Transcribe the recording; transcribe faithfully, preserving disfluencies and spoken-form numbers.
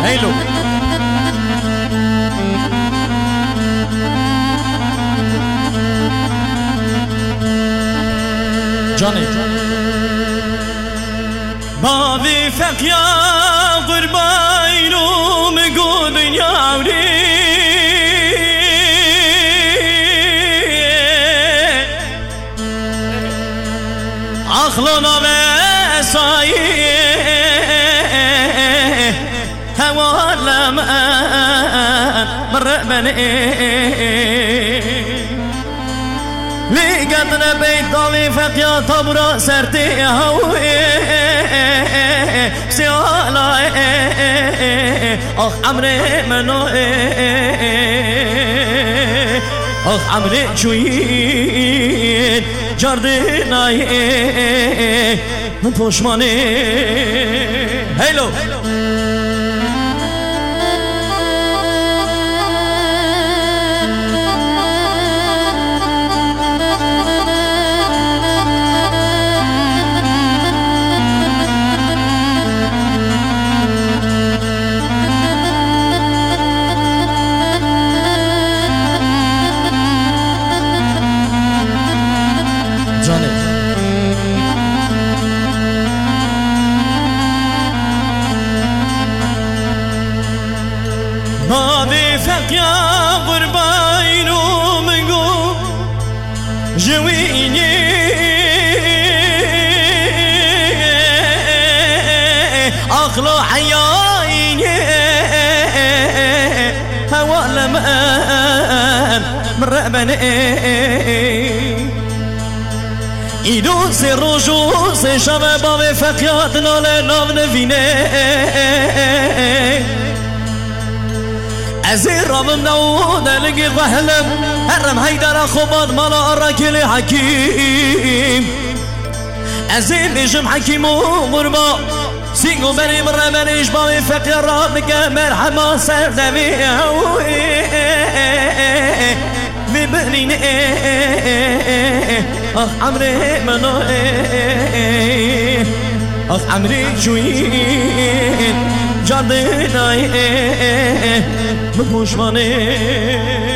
هیلو جاني بابي فقيا قربان ومقود ياوري عقلنا بساي هوا لما مربني لقدنا بيت ضوي فقيا طبرا سرتي هوي سيالا اخ عمري منو اخ عمري جوين جاردناي من پشماني هيلو بابي فقيا قربان ومقو جويني أخلو حيايني هوا لمن مربني إيدو سي روجو سي شباب بابي فقيا تنال نام نفيني ازي ربم نود لقي غهلم هرم هيدر خباد مالا الرجل حكيم ازي نجم حكيم وغربا سيقو بري مرة بريش بابي فقير ربك مرحبا سردمي ببنين اخ عمري منو اخ عمري جوين جاردناي من پشمانه